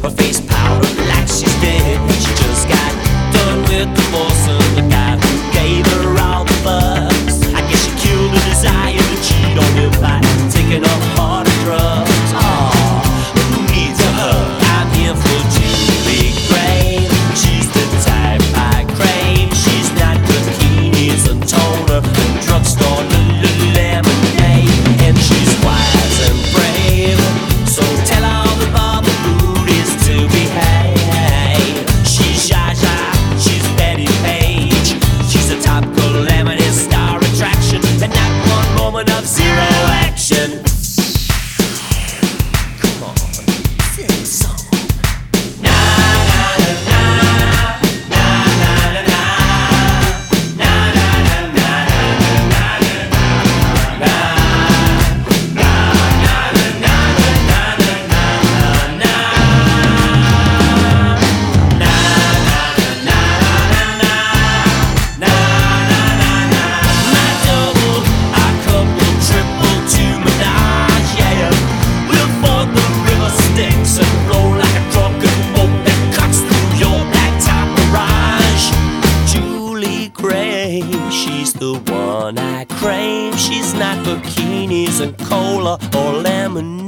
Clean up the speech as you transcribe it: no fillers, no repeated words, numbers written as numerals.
Her face powdered like she's dead. She just got done with the force of the guy who gave her all the fuss. I guess she killed the desire to cheat on him by taking off harder drugs. Aw, who needs a hug? I'm here for Julie Gray. She's the type I crave. She's not bikinis and toner and drugstore lemonade. And she's wise and brave, so tell all the Baba Booties to behave. She's Zsa, she's Betty Page. She's a top calamity star attraction, and not one moment of zero action. Come on, sing a song. She's the one I crave. She's not bikinis and cola or lemonade.